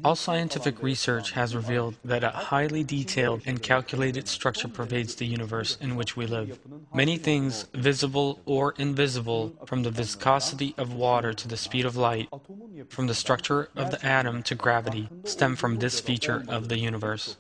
All scientific research has revealed that a highly detailed and calculated structure pervades the universe in which we live. Many things, visible or invisible, from the viscosity of water to the speed of light, from the structure of the atom to gravity, stem from this feature of the universe.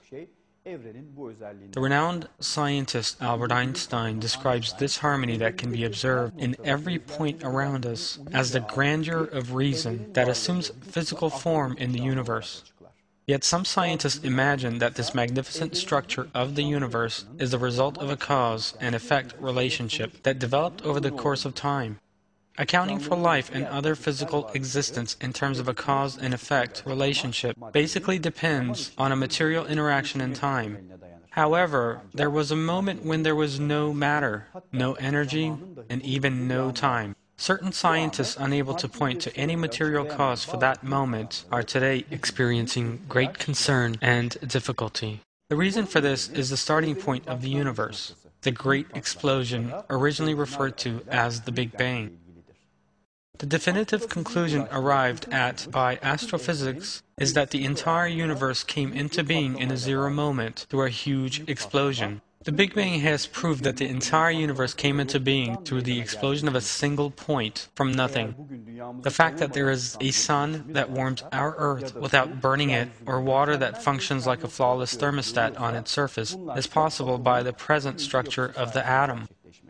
The renowned scientist Albert Einstein describes this harmony that can be observed in every point around us as the grandeur of reason that assumes physical form in the universe. Yet some scientists imagine that this magnificent structure of the universe is the result of a cause and effect relationship that developed over the course of time. Accounting for life and other physical existence in terms of a cause and effect relationship basically depends on a material interaction in time. However, there was a moment when there was no matter, no energy, and even no time. Certain scientists unable to point to any material cause for that moment are today experiencing great concern and difficulty. The reason for this is the starting point of the universe, the Great Explosion, originally referred to as the Big Bang. The definitive conclusion arrived at by astrophysics is that the entire universe came into being in a zero moment through a huge explosion. The Big Bang has proved that the entire universe came into being through the explosion of a single point from nothing. The fact that there is a sun that warms our Earth without burning it, or water that functions like a flawless thermostat on its surface, is possible by the present structure of the atom.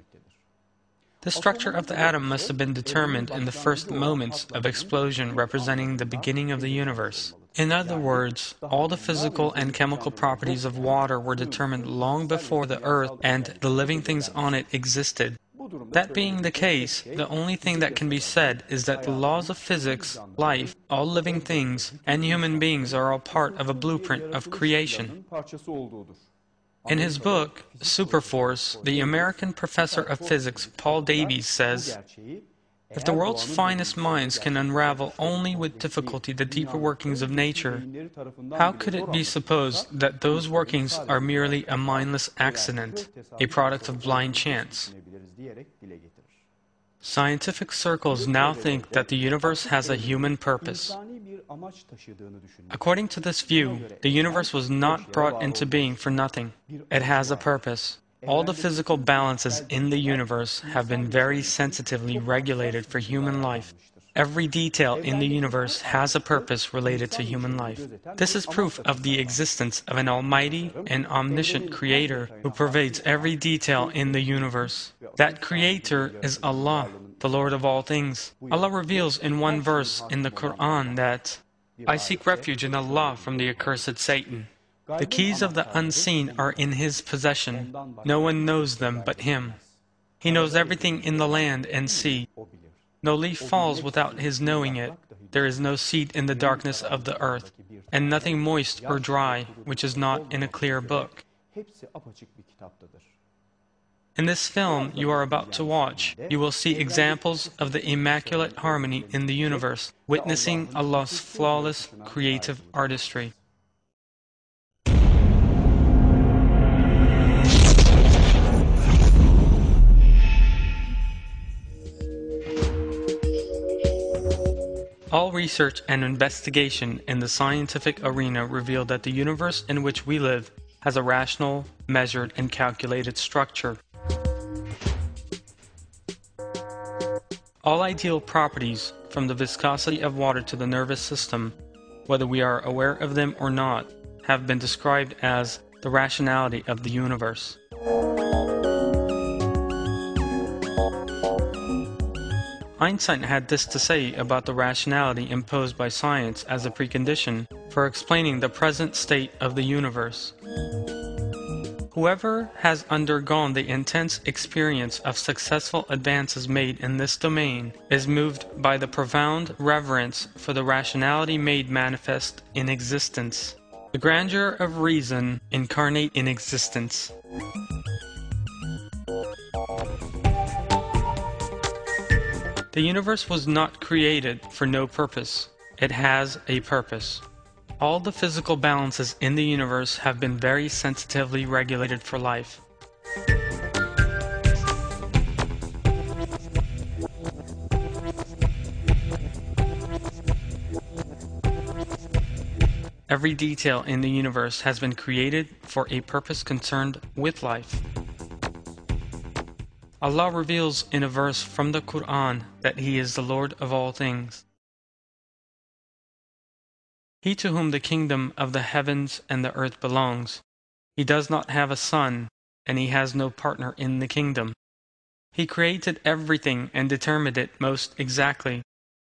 The structure of the atom must have been determined in the first moments of explosion representing the beginning of the universe. In other words, all the physical and chemical properties of water were determined long before the Earth and the living things on it existed. That being the case, the only thing that can be said is that the laws of physics, life, all living things, and human beings are all part of a blueprint of creation. In his book, Superforce, the American professor of physics Paul Davies says, "If the world's finest minds can unravel only with difficulty the deeper workings of nature, how could it be supposed that those workings are merely a mindless accident, a product of blind chance?" Scientific circles now think that the universe has a human purpose. According to this view, the universe was not brought into being for nothing. It has a purpose. All the physical balances in the universe have been very sensitively regulated for human life. Every detail in the universe has a purpose related to human life. This is proof of the existence of an almighty and omniscient creator who pervades every detail in the universe. That creator is Allah, the Lord of all things. Allah reveals in one verse in the Quran that, "I seek refuge in Allah from the accursed Satan. The keys of the unseen are in his possession. No one knows them but him. He knows everything in the land and sea. No leaf falls without his knowing it. There is no seed in the darkness of the earth, and nothing moist or dry, which is not in a clear book." In this film you are about to watch, you will see examples of the immaculate harmony in the universe, witnessing Allah's flawless creative artistry. All research and investigation in the scientific arena reveal that the universe in which we live has a rational, measured, and calculated structure. All ideal properties, from the viscosity of water to the nervous system, whether we are aware of them or not, have been described as the rationality of the universe. Einstein had this to say about the rationality imposed by science as a precondition for explaining the present state of the universe. Whoever has undergone the intense experience of successful advances made in this domain is moved by the profound reverence for the rationality made manifest in existence, the grandeur of reason incarnate in existence. The universe was not created for no purpose. It has a purpose. All the physical balances in the universe have been very sensitively regulated for life. Every detail in the universe has been created for a purpose concerned with life. Allah reveals in a verse from the Quran that He is the Lord of all things. He to whom the kingdom of the heavens and the earth belongs. He does not have a son, and He has no partner in the kingdom. He created everything and determined it most exactly.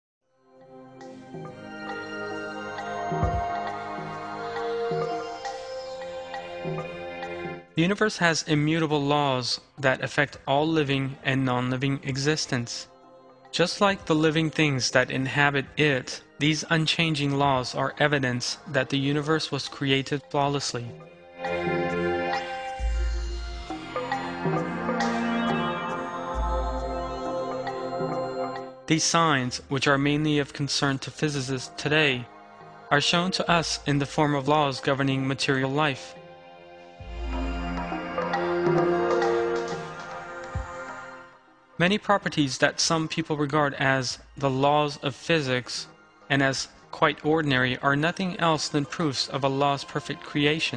The universe has immutable laws that affect all living and non-living existence. Just like the living things that inhabit it, these unchanging laws are evidence that the universe was created flawlessly. These signs, which are mainly of concern to physicists today, are shown to us in the form of laws governing material life. Many properties that some people regard as the laws of physics and as quite ordinary are nothing else than proofs of Allah's perfect creation.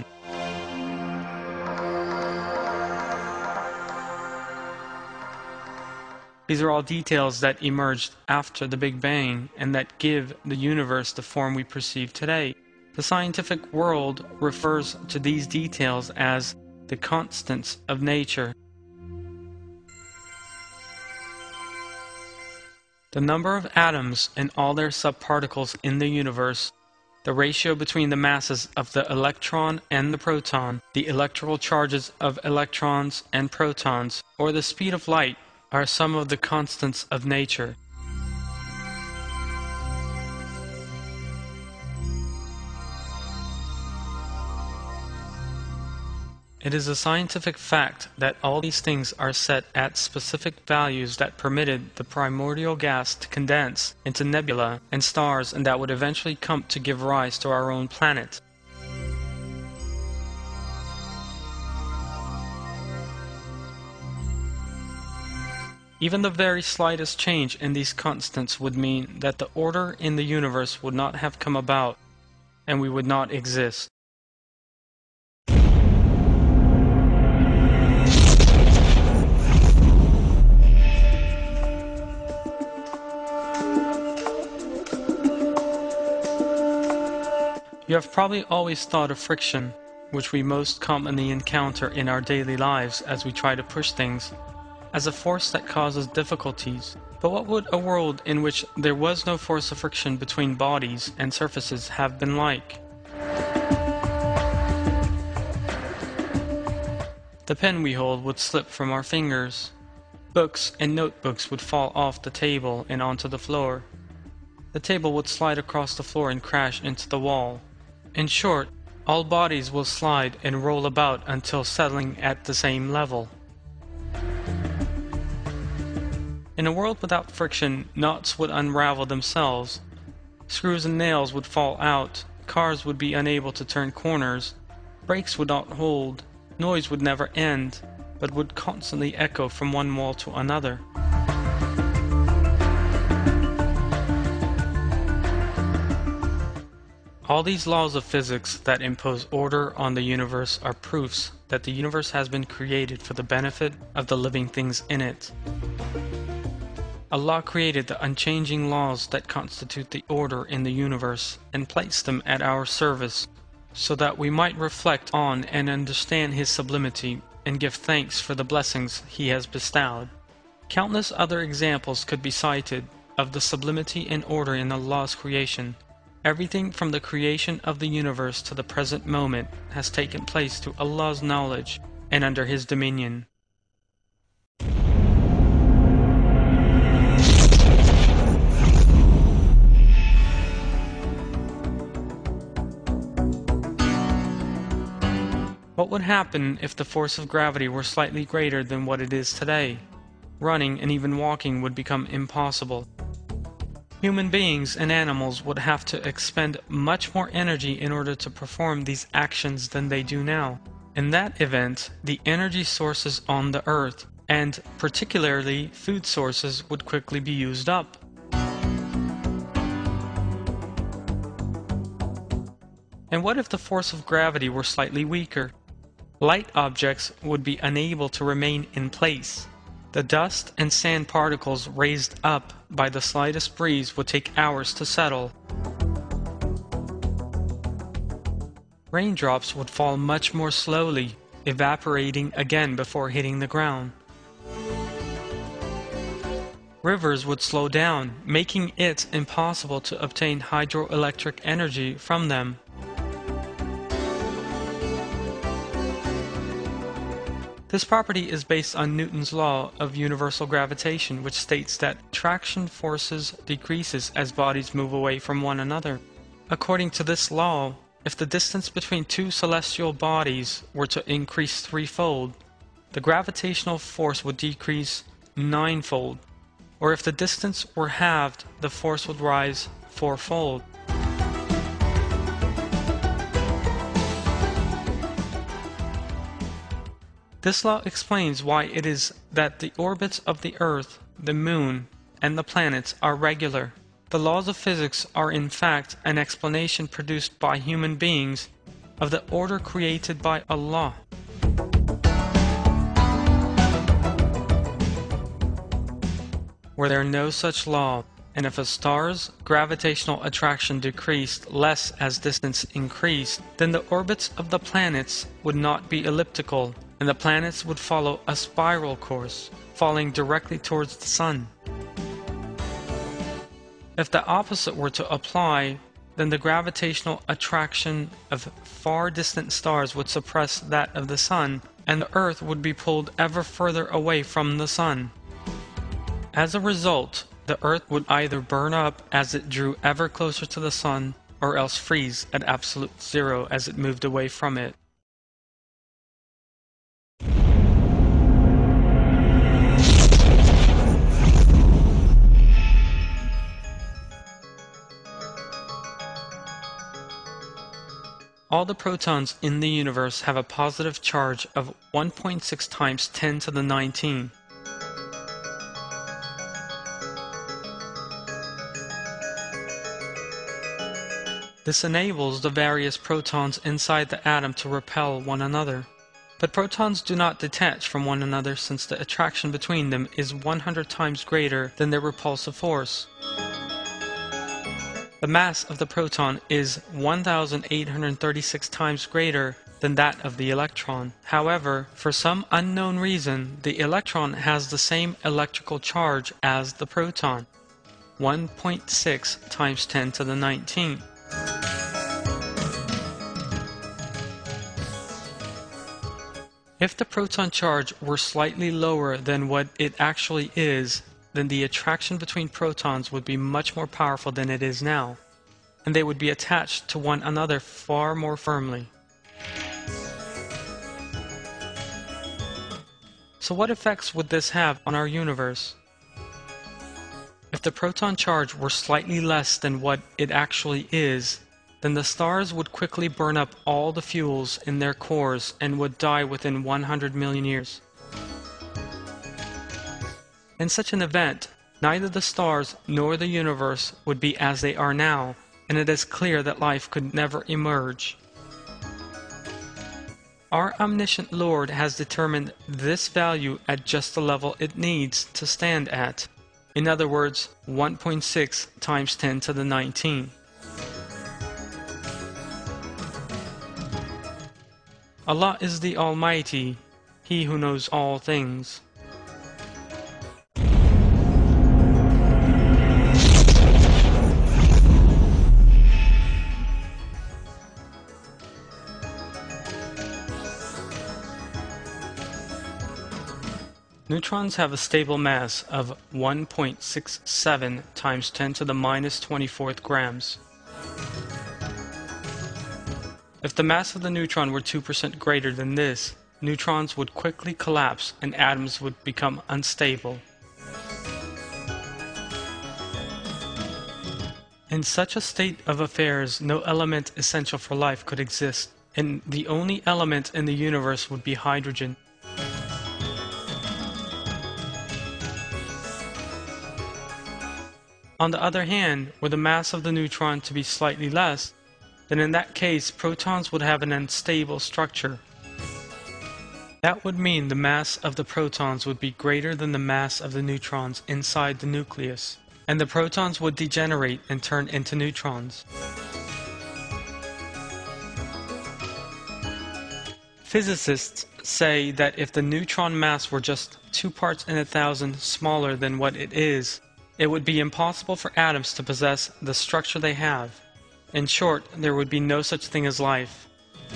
These are all details that emerged after the Big Bang and that give the universe the form we perceive today. The scientific world refers to these details as the constants of nature. The number of atoms and all their subparticles in the universe, the ratio between the masses of the electron and the proton, the electrical charges of electrons and protons, or the speed of light are some of the constants of nature. It is a scientific fact that all these things are set at specific values that permitted the primordial gas to condense into nebula and stars, and that would eventually come to give rise to our own planet. Even the very slightest change in these constants would mean that the order in the universe would not have come about, and we would not exist. You have probably always thought of friction, which we most commonly encounter in our daily lives as we try to push things, as a force that causes difficulties. But what would a world in which there was no force of friction between bodies and surfaces have been like? The pen we hold would slip from our fingers. Books and notebooks would fall off the table and onto the floor. The table would slide across the floor and crash into the wall. In short, all bodies will slide and roll about until settling at the same level. In a world without friction, knots would unravel themselves, screws and nails would fall out, cars would be unable to turn corners, brakes would not hold, noise would never end, but would constantly echo from one wall to another. All these laws of physics that impose order on the universe are proofs that the universe has been created for the benefit of the living things in it. Allah created the unchanging laws that constitute the order in the universe and placed them at our service so that we might reflect on and understand His sublimity and give thanks for the blessings He has bestowed. Countless other examples could be cited of the sublimity and order in Allah's creation. Everything from the creation of the universe to the present moment has taken place to Allah's knowledge and under His dominion. What would happen if the force of gravity were slightly greater than what it is today? Running and even walking would become impossible. Human beings and animals would have to expend much more energy in order to perform these actions than they do now. In that event, the energy sources on the earth, and particularly food sources, would quickly be used up. And what if the force of gravity were slightly weaker? Light objects would be unable to remain in place. The dust and sand particles raised up by the slightest breeze would take hours to settle. Raindrops would fall much more slowly, evaporating again before hitting the ground. Rivers would slow down, making it impossible to obtain hydroelectric energy from them. This property is based on Newton's law of universal gravitation, which states that attraction forces decreases as bodies move away from one another. According to this law, if the distance between two celestial bodies were to increase threefold, the gravitational force would decrease ninefold. Or if the distance were halved, the force would rise fourfold. This law explains why it is that the orbits of the Earth, the Moon, and the planets are regular. The laws of physics are in fact an explanation produced by human beings of the order created by Allah. Were there no such law, and if a star's gravitational attraction decreased less as distance increased, then the orbits of the planets would not be elliptical, and the planets would follow a spiral course, falling directly towards the Sun. If the opposite were to apply, then the gravitational attraction of far distant stars would suppress that of the Sun, and the Earth would be pulled ever further away from the Sun. As a result, the Earth would either burn up as it drew ever closer to the Sun, or else freeze at absolute zero as it moved away from it. All the protons in the universe have a positive charge of 1.6 times 10 to the 19. This enables the various protons inside the atom to repel one another. But protons do not detach from one another since the attraction between them is 100 times greater than their repulsive force. The mass of the proton is 1,836 times greater than that of the electron. However, for some unknown reason, the electron has the same electrical charge as the proton, 1.6 times 10 to the 19. If the proton charge were slightly lower than what it actually is, then the attraction between protons would be much more powerful than it is now, and they would be attached to one another far more firmly. So what effects would this have on our universe? If the proton charge were slightly less than what it actually is, then the stars would quickly burn up all the fuels in their cores and would die within 100 million years. In such an event, neither the stars nor the universe would be as they are now, and it is clear that life could never emerge. Our omniscient Lord has determined this value at just the level it needs to stand at. In other words, 1.6 times 10 to the 19. Allah is the Almighty, He who knows all things. Neutrons have a stable mass of 1.67 times 10 to the minus 24th grams. If the mass of the neutron were 2% greater than this, neutrons would quickly collapse and atoms would become unstable. In such a state of affairs, no element essential for life could exist, and the only element in the universe would be hydrogen. On the other hand, were the mass of the neutron to be slightly less, then in that case protons would have an unstable structure. That would mean the mass of the protons would be greater than the mass of the neutrons inside the nucleus, and the protons would degenerate and turn into neutrons. Physicists say that if the neutron mass were just 2 parts in 1,000 smaller than what it is, it would be impossible for atoms to possess the structure they have. In short, there would be no such thing as life.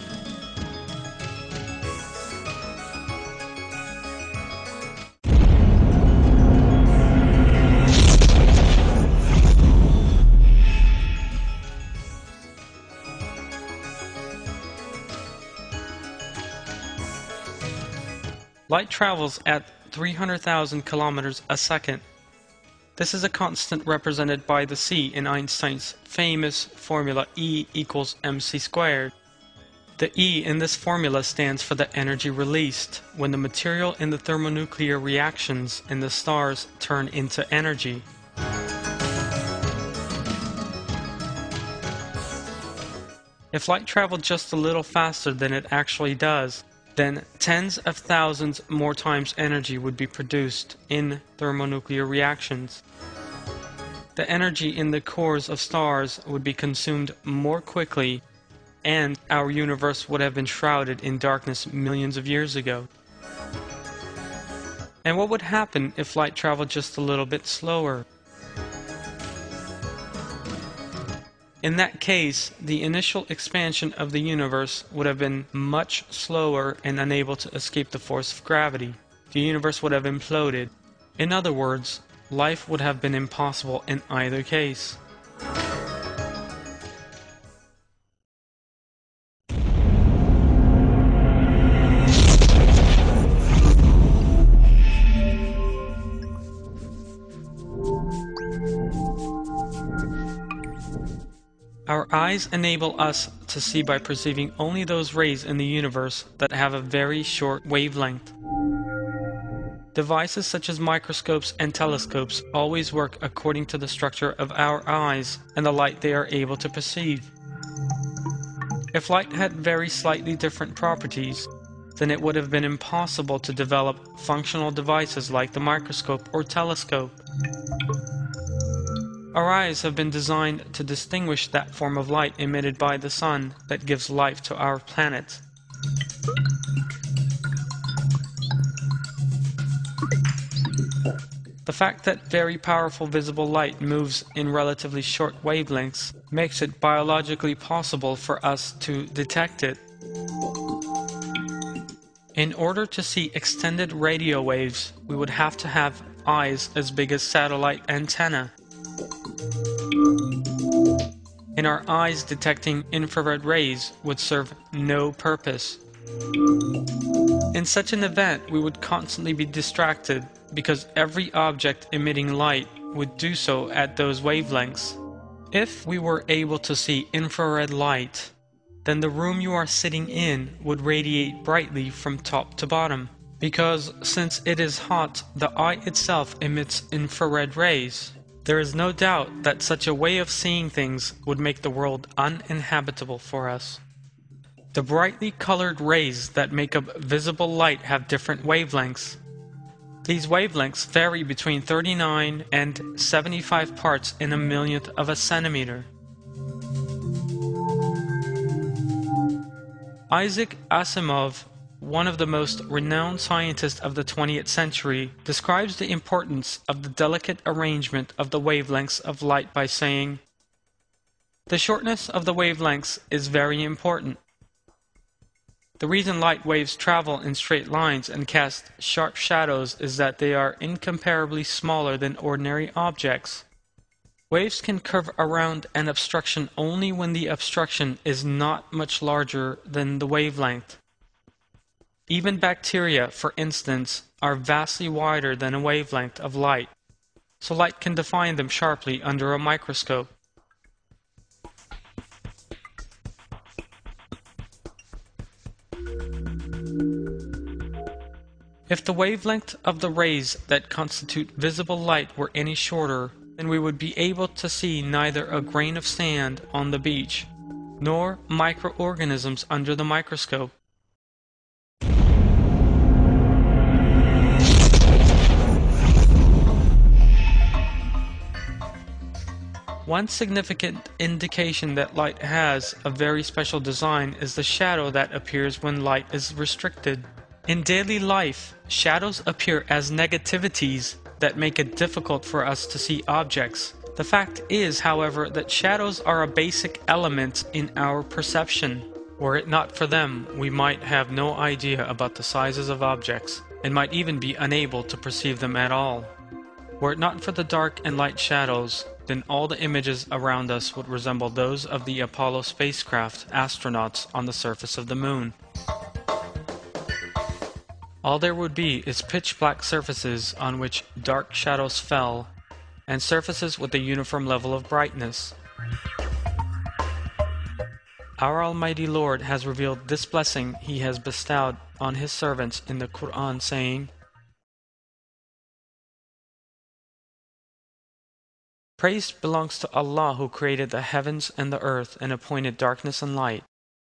Light travels at 300,000 kilometers a second. This is a constant represented by the c in Einstein's famous formula E equals mc squared. The E in this formula stands for the energy released when the material in the thermonuclear reactions in the stars turn into energy. If light traveled just a little faster than it actually does, then tens of thousands more times energy would be produced in thermonuclear reactions. The energy in the cores of stars would be consumed more quickly, and our universe would have been shrouded in darkness millions of years ago. And what would happen if light traveled just a little bit slower? In that case, the initial expansion of the universe would have been much slower and unable to escape the force of gravity. The universe would have imploded. In other words, life would have been impossible in either case. Our eyes enable us to see by perceiving only those rays in the universe that have a very short wavelength. Devices such as microscopes and telescopes always work according to the structure of our eyes and the light they are able to perceive. If light had very slightly different properties, then it would have been impossible to develop functional devices like the microscope or telescope. Our eyes have been designed to distinguish that form of light emitted by the sun that gives life to our planet. The fact that very powerful visible light moves in relatively short wavelengths makes it biologically possible for us to detect it. In order to see extended radio waves, we would have to have eyes as big as satellite antennae. In our eyes, detecting infrared rays would serve no purpose. In such an event, we would constantly be distracted because every object emitting light would do so at those wavelengths. If we were able to see infrared light, then the room you are sitting in would radiate brightly from top to bottom, because since it is hot, the eye itself emits infrared rays. There is no doubt that such a way of seeing things would make the world uninhabitable for us. The brightly colored rays that make up visible light have different wavelengths. These wavelengths vary between 39 and 75 parts in a millionth of a centimeter. Isaac Asimov, one of the most renowned scientists of the 20th century, describes the importance of the delicate arrangement of the wavelengths of light by saying, "The shortness of the wavelengths is very important. The reason light waves travel in straight lines and cast sharp shadows is that they are incomparably smaller than ordinary objects. Waves can curve around an obstruction only when the obstruction is not much larger than the wavelength. Even bacteria, for instance, are vastly wider than a wavelength of light, so light can define them sharply under a microscope. If the wavelength of the rays that constitute visible light were any shorter, then we would be able to see neither a grain of sand on the beach, nor microorganisms under the microscope. One significant indication that light has a very special design is the shadow that appears when light is restricted. In daily life, shadows appear as negativities that make it difficult for us to see objects. The fact is, however, that shadows are a basic element in our perception. Were it not for them, we might have no idea about the sizes of objects, and might even be unable to perceive them at all. Were it not for the dark and light shadows, then all the images around us would resemble those of the Apollo spacecraft astronauts on the surface of the moon. All there would be is pitch-black surfaces on which dark shadows fell, and surfaces with a uniform level of brightness. Our Almighty Lord has revealed this blessing He has bestowed on His servants in the Quran, saying, "Praise belongs to Allah who created the heavens and the earth and appointed darkness and light.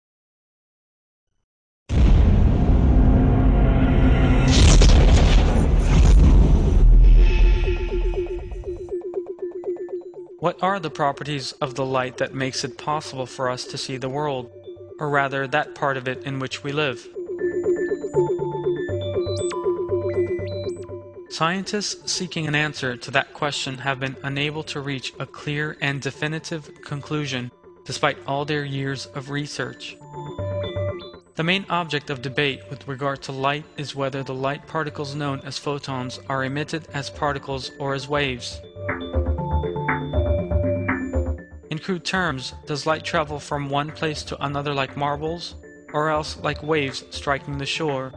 What are the properties of the light that makes it possible for us to see the world, or rather that part of it in which we live?" Scientists seeking an answer to that question have been unable to reach a clear and definitive conclusion despite all their years of research. The main object of debate with regard to light is whether the light particles known as photons are emitted as particles or as waves. In crude terms, does light travel from one place to another like marbles, or else like waves striking the shore?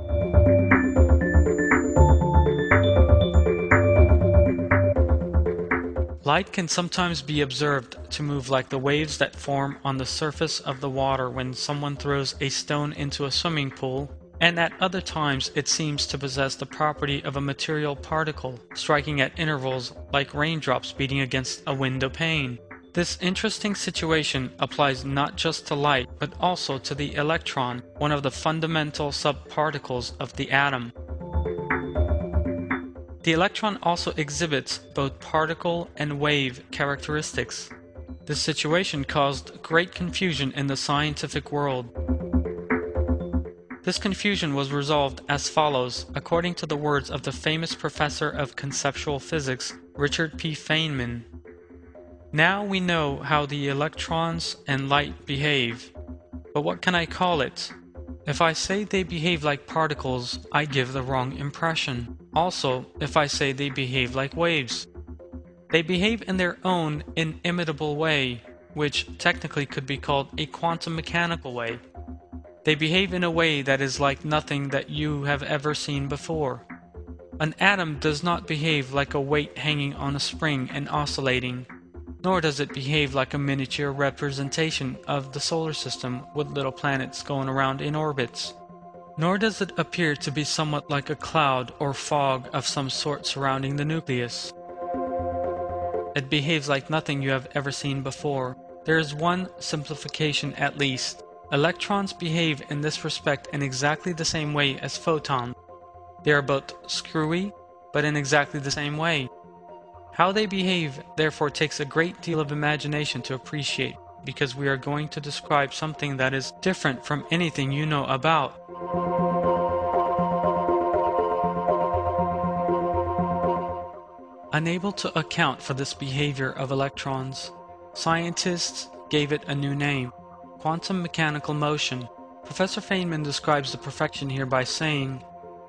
Light can sometimes be observed to move like the waves that form on the surface of the water when someone throws a stone into a swimming pool, and at other times it seems to possess the property of a material particle, striking at intervals like raindrops beating against a window pane. This interesting situation applies not just to light, but also to the electron, one of the fundamental subparticles of the atom. The electron also exhibits both particle and wave characteristics. This situation caused great confusion in the scientific world. This confusion was resolved as follows, according to the words of the famous professor of conceptual physics, Richard P. Feynman. "Now we know how the electrons and light behave, but what can I call it? If I say they behave like particles, I give the wrong impression. Also, if I say they behave like waves. They behave in their own inimitable way, which technically could be called a quantum mechanical way. They behave in a way that is like nothing that you have ever seen before. An atom does not behave like a weight hanging on a spring and oscillating, nor does it behave like a miniature representation of the solar system with little planets going around in orbits. Nor does it appear to be somewhat like a cloud or fog of some sort surrounding the nucleus. It behaves like nothing you have ever seen before. There is one simplification at least. Electrons behave in this respect in exactly the same way as photons. They are both screwy, but in exactly the same way. How they behave, therefore, takes a great deal of imagination to appreciate, because we are going to describe something that is different from anything you know about. Unable to account for this behavior of electrons, scientists gave it a new name, quantum mechanical motion. Professor Feynman describes the perfection here by saying,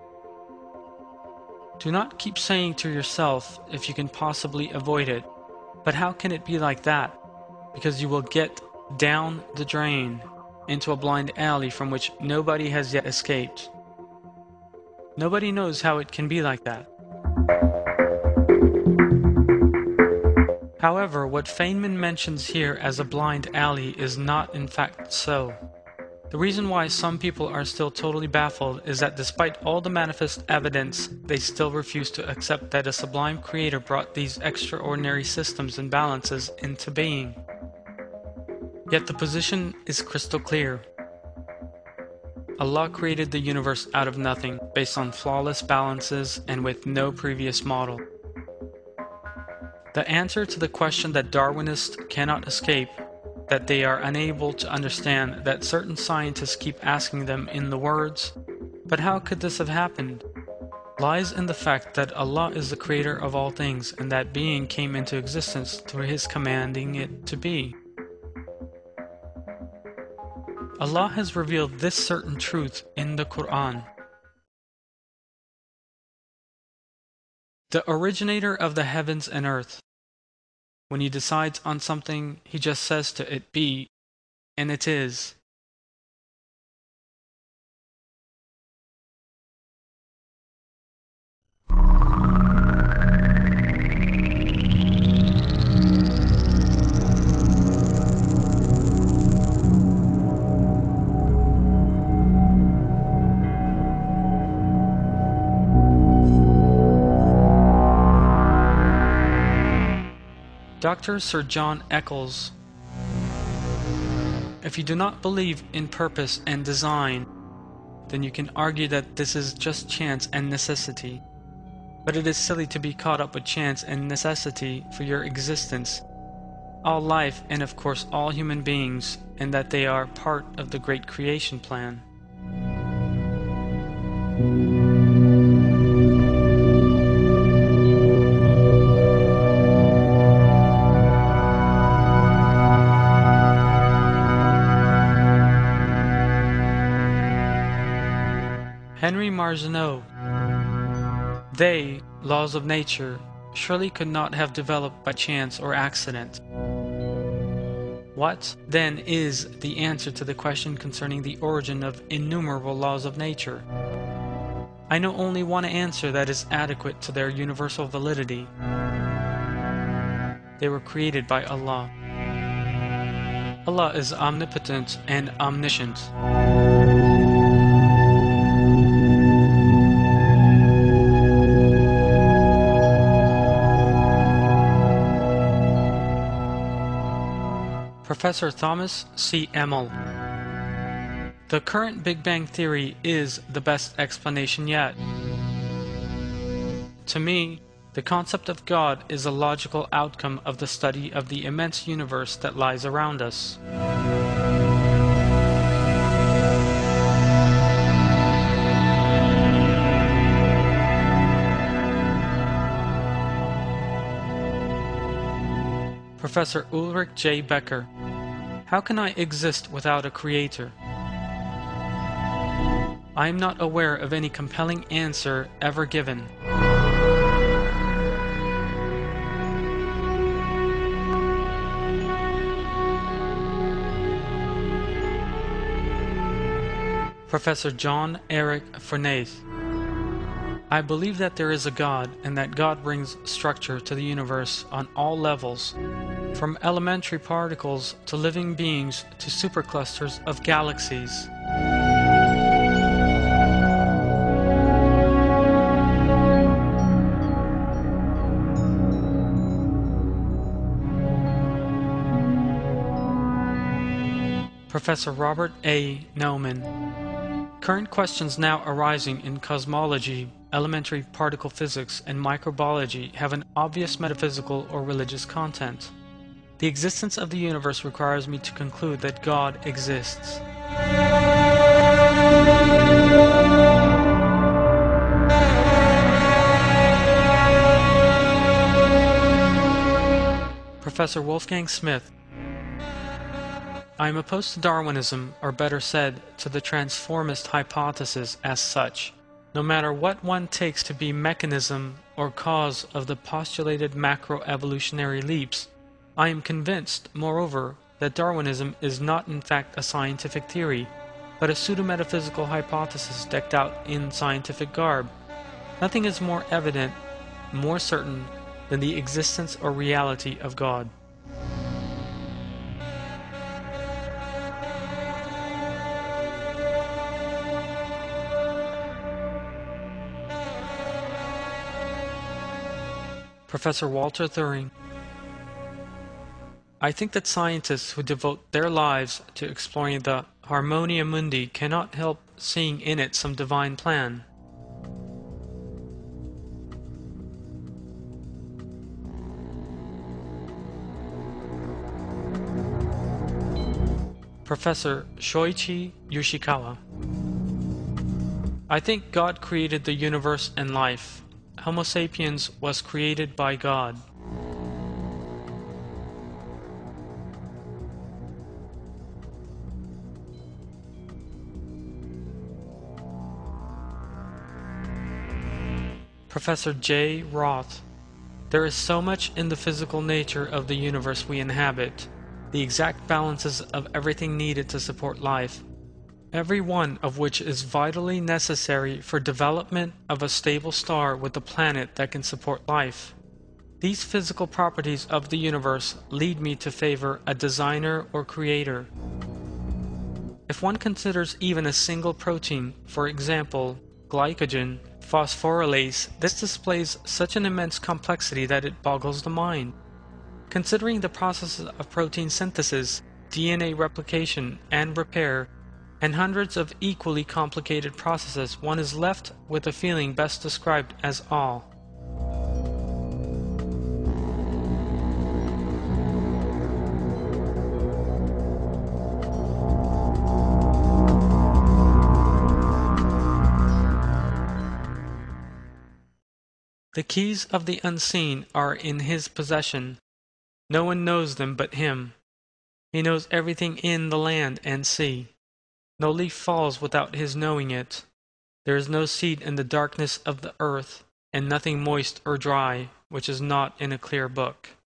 "Do not keep saying to yourself if you can possibly avoid it, but how can it be like that? Because you will get down the drain into a blind alley from which nobody has yet escaped. Nobody knows how it can be like that." However, what Feynman mentions here as a blind alley is not in fact so. The reason why some people are still totally baffled is that despite all the manifest evidence, they still refuse to accept that a sublime creator brought these extraordinary systems and balances into being. Yet the position is crystal clear. Allah created the universe out of nothing, based on flawless balances and with no previous model. The answer to the question that Darwinists cannot escape, that they are unable to understand, that certain scientists keep asking them in the words, "But how could this have happened?" lies in the fact that Allah is the creator of all things and that being came into existence through His commanding it to be. Allah has revealed this certain truth in the Quran. The originator of the heavens and earth. When He decides on something, He just says to it be, and it is. Dr. Sir John Eccles. If you do not believe in purpose and design, then you can argue that this is just chance and necessity. But it is silly to be caught up with chance and necessity for your existence, all life, and of course all human beings, and that they are part of the great creation plan. Henry Marzineau. They, laws of nature, surely could not have developed by chance or accident. What, then, is the answer to the question concerning the origin of innumerable laws of nature? I know only one answer that is adequate to their universal validity. They were created by Allah. Allah is omnipotent and omniscient. Professor Thomas C. Emmel. The current Big Bang Theory is the best explanation yet. To me, the concept of God is a logical outcome of the study of the immense universe that lies around us. Professor Ulrich J. Becker. How can I exist without a creator? I am not aware of any compelling answer ever given. Professor John Eric Furness. I believe that there is a God and that God brings structure to the universe on all levels, from elementary particles to living beings to superclusters of galaxies. Professor Robert A. Naumann. Current questions now arising in cosmology, elementary particle physics, and microbiology have an obvious metaphysical or religious content. The existence of the universe requires me to conclude that God exists. Professor Wolfgang Smith. I am opposed to Darwinism, or better said, to the transformist hypothesis as such, no matter what one takes to be mechanism or cause of the postulated macroevolutionary leaps. I am convinced, moreover, that Darwinism is not in fact a scientific theory, but a pseudo-metaphysical hypothesis decked out in scientific garb. Nothing is more evident, more certain, than the existence or reality of God. Professor Walter Thuring. I think that scientists who devote their lives to exploring the Harmonia Mundi cannot help seeing in it some divine plan. Professor Shoichi Yoshikawa. I think God created the universe and life. Homo sapiens was created by God. Professor J. Roth. There is so much in the physical nature of the universe we inhabit, the exact balances of everything needed to support life, every one of which is vitally necessary for development of a stable star with a planet that can support life. These physical properties of the universe lead me to favor a designer or creator. If one considers even a single protein, for example, glycogen, phosphorylase, this displays such an immense complexity that it boggles the mind. Considering the processes of protein synthesis, DNA replication and repair, and hundreds of equally complicated processes, one is left with a feeling best described as awe. The keys of the unseen are in his possession. No one knows them but him. He knows everything in the land and sea. No leaf falls without his knowing it. There is no seed in the darkness of the earth, and nothing moist or dry, which is not in a clear book.